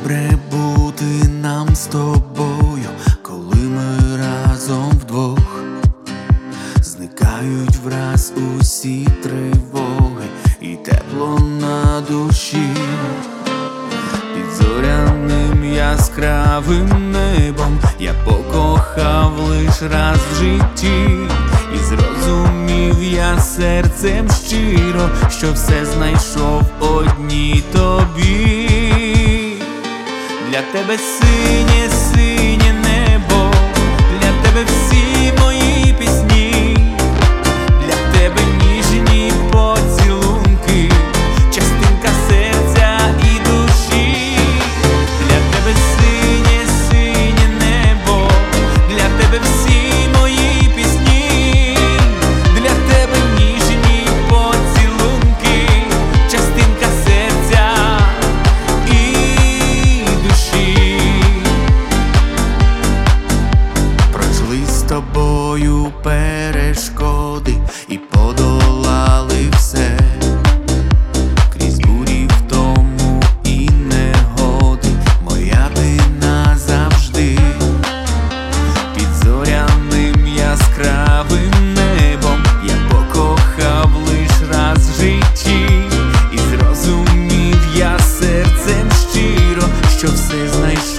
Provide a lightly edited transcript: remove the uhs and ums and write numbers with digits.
добре бути нам з тобою, коли ми разом вдвох. Зникають враз усі тривоги і тепло на душі. Під зоряним яскравим небом я покохав лиш раз в житті. І зрозумів я серцем щиро, що все знайшов в одній тобі. Для тебе синє, синє небо, для тебе всі мої пісні, для тебе ніжні поцілунки, частинка серця і душі. Для тебе синє, синє небо, для тебе всі мої пісні, для тебе ніжні поцілунки, частинка серця і душі. Пройшли з тобою перешкоди і подолали все. Крізь бурі, втому і негоди, моя ти назавжди. Під зоряним яскравим небом я покохав лиш раз в житті. І зрозумів я серцем щиро, що все знайшов